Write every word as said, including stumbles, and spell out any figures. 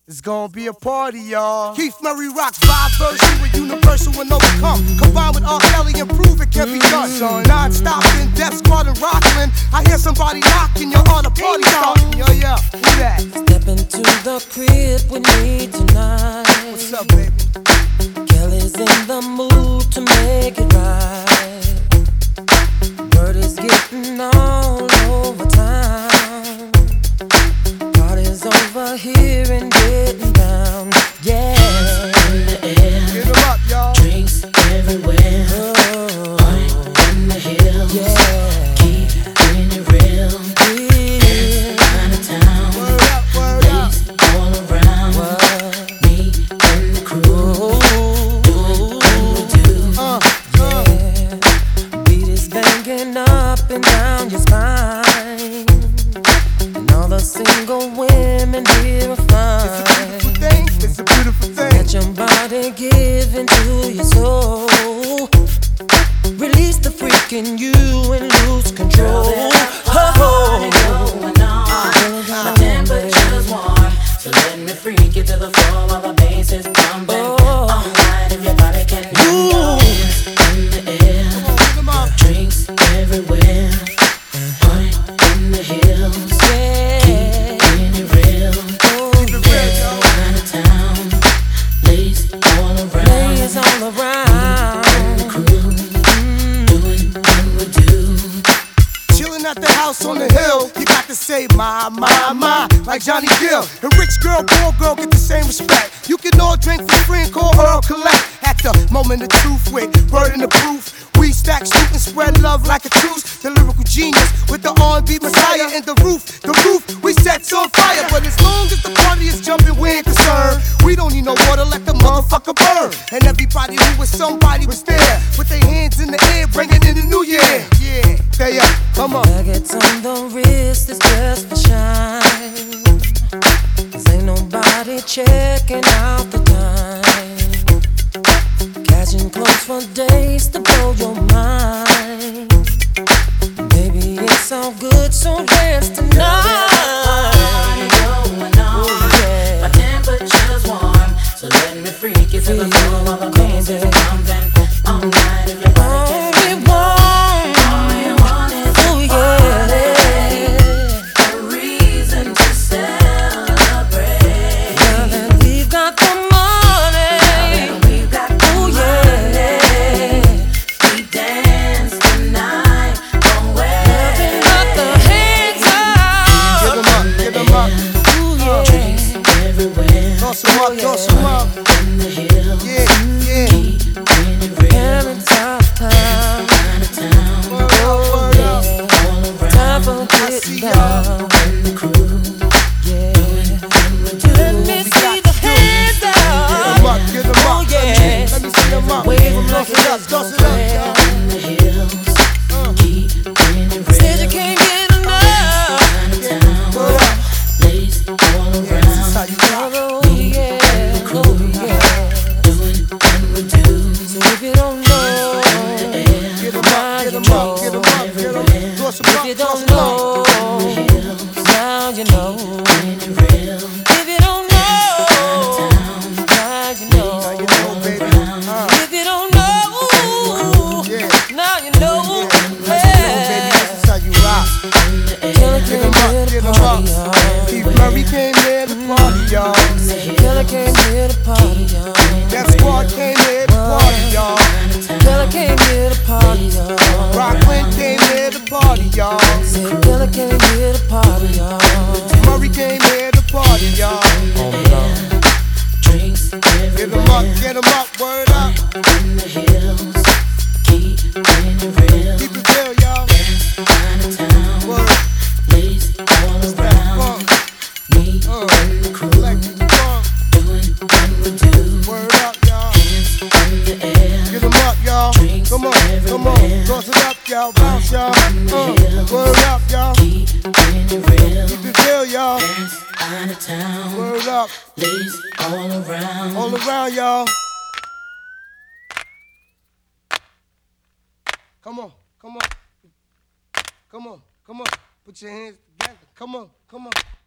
It's gonna be a party, y'all. Keith Murray rocks vibe version with universal and overcome. Combined with R. Kelly and prove it can be done. Son, non-stop in Def Squad and Rockland. I hear somebody knocking, you're on a party starting. Yo, yo, who that? Step into the crib with me tonight. What's up, baby? Kelly's in the mood to make it right. Word is getting all over town. Party's over here and getting down. Yeah. In the air. Get 'em up, y'all. Drinks everywhere. Oh. Party in the hills. Yeah. Keep it real. Yeah. Out of town. Word up, word up. Ladies all around. What? Me and the crew. Doing what we do. Uh, uh. Yeah. Beat is banging up and down your spine. And all the single women here are It's a fine. beautiful thing. It's a beautiful thing. Let your body give into your soul. Release the freak in you and lose control. Party going on. My temperature's warm, so let me freak you to the floor while the bass is pumping. Oh. All night if your body can move. In the air. Pick 'em up. Drinks everywhere. Party in the hills. Yeah. Keeping it real. Oh, Keep it real, yeah. y'all. Out of town. Ladies all around. Ladies all around. The crew. Doing what we do. Chillin' at the house on the hill, you got to say my, my, my, like Johnny Gill. And rich girl, poor girl get the same respect. You can all drink for free and call Earl Collect. At the moment of truth with word in the proof, we stack, shoot, and spread love like a truce. The lyrical genius with the R and B messiah and the roof, the roof we set's on fire. But as long as the party is jumping, we ain't concerned. We don't need no water, let the motherfucker burn. And everybody who was somebody was there with their hands in the air, bringing in the new year. Yeah, stay up, come on. Nuggets on the wrist is just for shine. 'Cause ain't nobody checking out the time. Catching close for days to blow your mind. Baby, it's all good, so dance tonight. Party going on. My temperature's warm, so let me freak you to the floor while the bass is pumping. All night if your body can All we want, all you want is oh yeah. a reason to celebrate. Now that we've got the money, And we've got oh yeah. we dance tonight. Away. Nothing but the hands Get up, 'em up, get 'em up. oh yeah. Drinks everywhere. Toss 'em up, toss 'em up. In the hills. Yeah, yeah. Keeping it real. Parents out of town, Out of town. Word up, word up. All around. time for I getting see y'all. down, And the crew. yeah. Let me see the hands Get 'em up, up, get 'em oh up. yeah. Let me see 'em up. Wave 'em like Toss it up, it's toss no it up, prayer. y'all. In the hills. Keeping it Said you real. can't get enough, Out of town. Word up. Ladies all Yeah, this is how around. you rock. oh yeah, oh yeah. Doing what we do. So if you don't know, Get 'em up, get 'em up, get 'em up, get 'em up. Toss 'em if up, you toss don't 'em up. know, now you know. Keeping it real. If you don't know, now you know. Now you know, baby. Uh, If you don't know, yeah. now you know. Baby, Yeah. this is how you rock. Killer Get came 'em here up, to get 'em party, up. y'all. Keith Murray came here to party, y'all. Killer came here to party, y'all. Def Squad came here to party, y'all. Killer came here to party, y'all. Rockland came here to party, y'all. Said Killer came here to party, y'all. Murray came here to party, y'all. Drinks Get 'em up, get 'em up, word up. in the hills. Keeping it real. Keep it real, y'all. Out of town. Word, Ladies all around. funk, Me uh, and the crew. electric funk. Doing what we do. Word up, y'all. Hands in the air. Get 'em up, y'all. Come on, come on. Toss it up, y'all. Bounce, y'all. Uh, word up, y'all. Keeping it real. Keep it real, y'all. Out of town. Word up. Ladies all around. All around, y'all. Come on, come on. Come on, come on. Put your hands together. Come on, come on.